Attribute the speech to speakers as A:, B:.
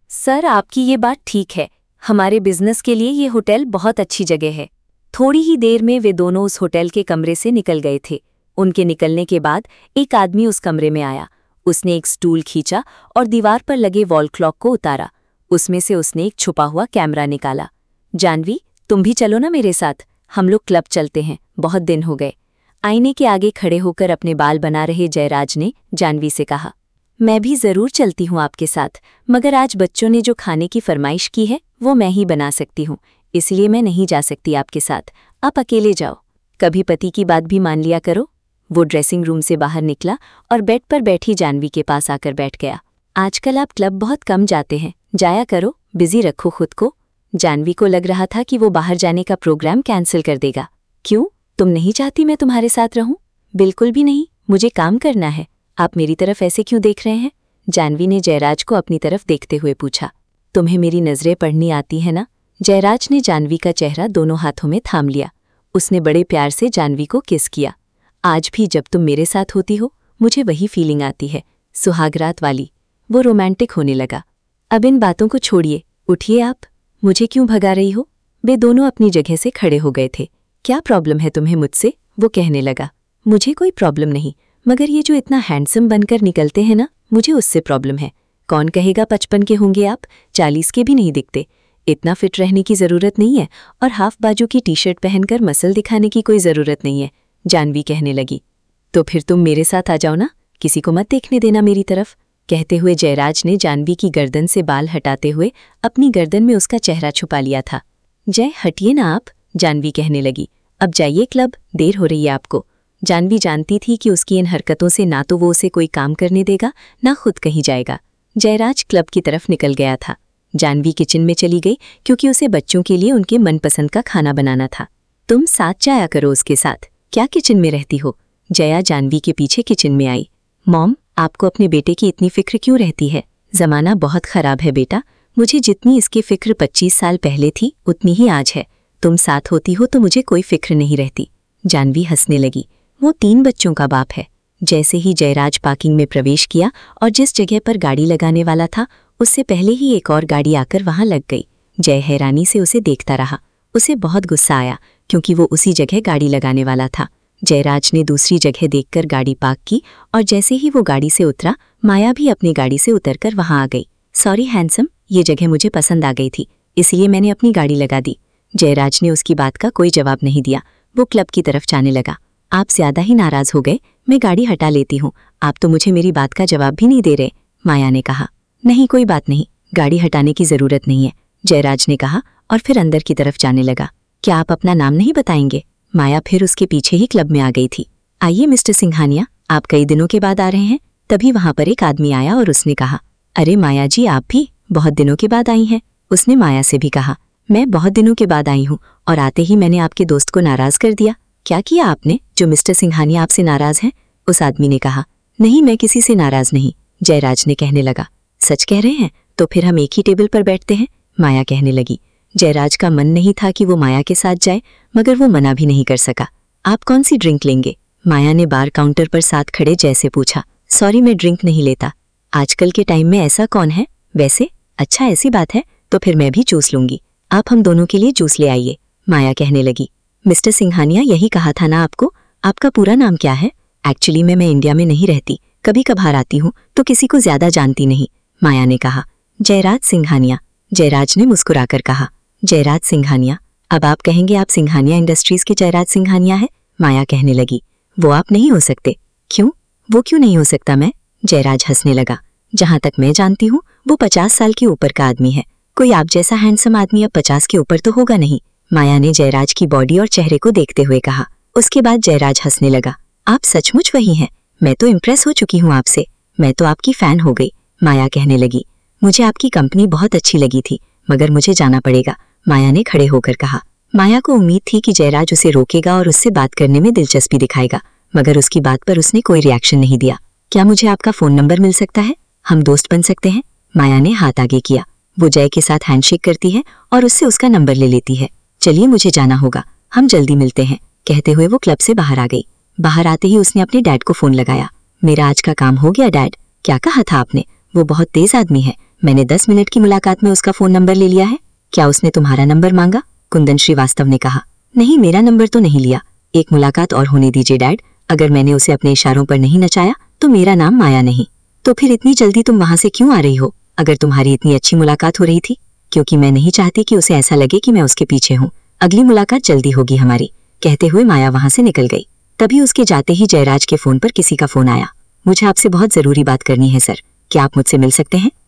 A: Sir, आपकी ये बात ठीक है। हमारे बिजनेस के लिए ये होटल बहुत अच्छी जगह है। थोड़ी ही देर में वे दोनों उस होटल के कमरे से निकल गए थे। उनके निकलने के बाद एक आदमी उस कमरे में आया। उसने एक स्टूल खींचा और दीवार पर लगे वॉल क्लॉक को उतारा। उसमें से उसने एक छुपा हुआ कैमरा निकाला। जानवी, तुम भी चलो ना मेरे साथ, हम लोग क्लब चलते हैं, बहुत दिन हो गए। आईने के आगे खड़े होकर अपने बाल बना रहे जयराज ने जानवी से कहा, मैं भी जरूर चलती हूँ आपके साथ, मगर आज बच्चों ने जो खाने की फरमाइश की है वो मैं ही बना सकती हूँ, इसलिए मैं नहीं जा सकती आपके साथ। आप अकेले जाओ। कभी पति की बात भी मान लिया करो। वो ड्रेसिंग रूम से बाहर निकला और बेड पर बैठी जानवी के पास आकर बैठ गया। आजकल आप क्लब बहुत कम जाते हैं, जाया करो, बिजी रखो खुद को। जानवी को लग रहा था कि वो बाहर जाने का प्रोग्राम कैंसिल कर देगा। क्यों, तुम नहीं चाहती मैं तुम्हारे साथ रहूं? बिल्कुल भी नहीं, मुझे काम करना है। आप मेरी तरफ ऐसे क्यों देख रहे हैं? जानवी ने जयराज को अपनी तरफ देखते हुए पूछा। तुम्हें मेरी नजरें पढ़नी आती है ना? जयराज ने जानवी का चेहरा दोनों हाथों में थाम लिया। उसने बड़े प्यार से जानवी को किस किया। आज भी जब तुम मेरे साथ होती हो मुझे वही फीलिंग आती है, सुहागरात वाली। वो रोमांटिक होने लगा। अब इन बातों को छोड़िए, उठिए आप। मुझे क्यों भगा रही हो? वे दोनों अपनी जगह से खड़े हो गए थे। क्या प्रॉब्लम है तुम्हें मुझसे? वो कहने लगा। मुझे कोई प्रॉब्लम नहीं, मगर ये जो इतना हैंडसम बनकर निकलते हैं ना, मुझे उससे प्रॉब्लम है। कौन कहेगा 55 के होंगे आप, 40 के भी नहीं दिखते। इतना फिट रहने की ज़रूरत नहीं है और हाफ बाजू की टी शर्ट पहनकर मसल दिखाने की कोई ज़रूरत नहीं है, जानवी कहने लगी। तो फिर तुम मेरे साथ आ जाओ ना, किसी को मत देखने देना मेरी तरफ। कहते हुए जयराज ने जानवी की गर्दन से बाल हटाते हुए अपनी गर्दन में उसका चेहरा छुपा लिया था। जय, हटिए ना आप, जानवी कहने लगी। अब जाइए क्लब, देर हो रही है आपको। जानवी जानती थी कि उसकी इन हरकतों से ना तो वो उसे कोई काम करने देगा, ना खुद कहीं जाएगा। जयराज क्लब की तरफ निकल गया था। जानवी किचन में चली गई क्योंकि उसे बच्चों के लिए उनके मनपसंद का खाना बनाना था। तुम साथ जाया करो उसके साथ, क्या किचन में रहती हो? जया जानवी के पीछे किचन में आई। मॉम, आपको अपने बेटे की इतनी फिक्र क्यों रहती है? जमाना बहुत खराब है बेटा, मुझे जितनी इसकी फिक्र 25 साल पहले थी उतनी ही आज है। तुम साथ होती हो तो मुझे कोई फिक्र नहीं रहती। जानवी हंसने लगी। वो 3 बच्चों का बाप है। जैसे ही जयराज पार्किंग में प्रवेश किया और जिस जगह पर गाड़ी लगाने वाला था उससे पहले ही एक और गाड़ी आकर वहां लग गई। जय हैरानी से उसे देखता रहा। उसे बहुत गुस्सा आया क्योंकि वो उसी जगह गाड़ी लगाने वाला था। जयराज ने दूसरी जगह देखकर गाड़ी पार्क की और जैसे ही वो गाड़ी से उतरा, माया भी अपनी गाड़ी से उतरकर वहां आ गई। सॉरी हैंडसम, ये जगह मुझे पसंद आ गई थी, इसलिए मैंने अपनी गाड़ी लगा दी। जयराज ने उसकी बात का कोई जवाब नहीं दिया। वो क्लब की तरफ जाने लगा। आप ज्यादा ही नाराज हो गए, मैं गाड़ी हटा लेती हूँ। आप तो मुझे मेरी बात का जवाब भी नहीं दे रहे, माया ने कहा। नहीं, कोई बात नहीं, गाड़ी हटाने की जरूरत नहीं है, जयराज ने कहा और फिर अंदर की तरफ जाने लगा। क्या आप अपना नाम नहीं बताएंगे? माया फिर उसके पीछे ही क्लब में आ गई थी। आइए मिस्टर सिंघानिया, आप कई दिनों के बाद आ रहे हैं। तभी वहां पर एक आदमी आया और उसने कहा, अरे माया जी, आप भी बहुत दिनों के बाद आई हैं। उसने माया से भी कहा, मैं बहुत दिनों के बाद आई हूँ और आते ही मैंने आपके दोस्त को नाराज कर दिया। क्या किया आपने जो मिस्टर सिंघानिया आपसे नाराज हैं? उस आदमी ने कहा। नहीं, मैं किसी से नाराज नहीं, जयराज ने कहने लगा। सच कह रहे हैं? तो फिर हम एक ही टेबल पर बैठते हैं, माया कहने लगी। जयराज का मन नहीं था कि वो माया के साथ जाए, मगर वो मना भी नहीं कर सका। आप कौन सी ड्रिंक लेंगे? माया ने बार काउंटर पर साथ खड़े जय से पूछा। सॉरी, मैं ड्रिंक नहीं लेता। आजकल के टाइम में ऐसा कौन है? वैसे अच्छा, ऐसी बात है तो फिर मैं भी जूस लूंगी। आप हम दोनों के लिए जूस ले आइए, माया कहने लगी। मिस्टर सिंघानिया, यही कहा था ना आपको। आपका पूरा नाम क्या है? एक्चुअली मैं इंडिया में नहीं रहती, कभी कभार आती हूँ तो किसी को ज्यादा जानती नहीं, माया ने कहा। जयराज सिंघानिया, जयराज ने मुस्कुराकर कहा। जयराज सिंघानिया, अब आप कहेंगे आप सिंघानिया इंडस्ट्रीज के जयराज सिंघानिया है? माया कहने लगी। वो आप नहीं हो सकते। क्यों? वो क्यों नहीं हो सकता मैं? जयराज हंसने लगा। जहां तक मैं जानती हूँ वो 50 साल के ऊपर का आदमी है। कोई आप जैसा हैंडसम आदमी अब 50 के ऊपर तो होगा नहीं, माया ने जयराज की बॉडी और चेहरे को देखते हुए कहा। उसके बाद जयराज हंसने लगा। आप सचमुच वही हैं, मैं तो इम्प्रेस हो चुकी हूँ आपसे, मैं तो आपकी फैन हो गई, माया कहने लगी। मुझे आपकी कंपनी बहुत अच्छी लगी थी, मगर मुझे जाना पड़ेगा, माया ने खड़े होकर कहा। माया को उम्मीद थी कि जयराज उसे रोकेगा और उससे बात करने में दिलचस्पी दिखाएगा, मगर उसकी बात पर उसने कोई रिएक्शन नहीं दिया। क्या मुझे आपका फोन नंबर मिल सकता है? हम दोस्त बन सकते हैं, माया ने हाथ आगे किया। वो जय के साथ हैंडशेक करती है और उससे उसका नंबर ले लेती है। चलिए, मुझे जाना होगा, हम जल्दी मिलते हैं, कहते हुए वो क्लब से बाहर आ गई। बाहर आते ही उसने अपने डैड को फोन लगाया। मेरा आज का काम हो गया डैड। क्या कहा था आपने? वो बहुत तेज आदमी है, मैंने 10 मिनट की मुलाकात में उसका फोन नंबर ले लिया है। क्या उसने तुम्हारा नंबर मांगा? कुंदन श्रीवास्तव ने कहा। नहीं, मेरा नंबर तो नहीं लिया। एक मुलाकात और होने दीजिए डैड। अगर मैंने उसे अपने इशारों पर नहीं नचाया तो मेरा नाम माया नहीं। तो फिर इतनी जल्दी तुम वहां से क्यों आ रही हो, अगर तुम्हारी इतनी अच्छी मुलाकात हो रही थी? क्योंकि मैं नहीं चाहती कि उसे ऐसा लगे कि मैं उसके पीछे हूँ। अगली मुलाकात जल्दी होगी हमारी, कहते हुए माया वहां से निकल गई। तभी उसके जाते ही जयराज के फोन पर किसी का फोन आया। मुझे आपसे बहुत जरूरी बात करनी है सर, क्या आप मुझसे मिल सकते हैं?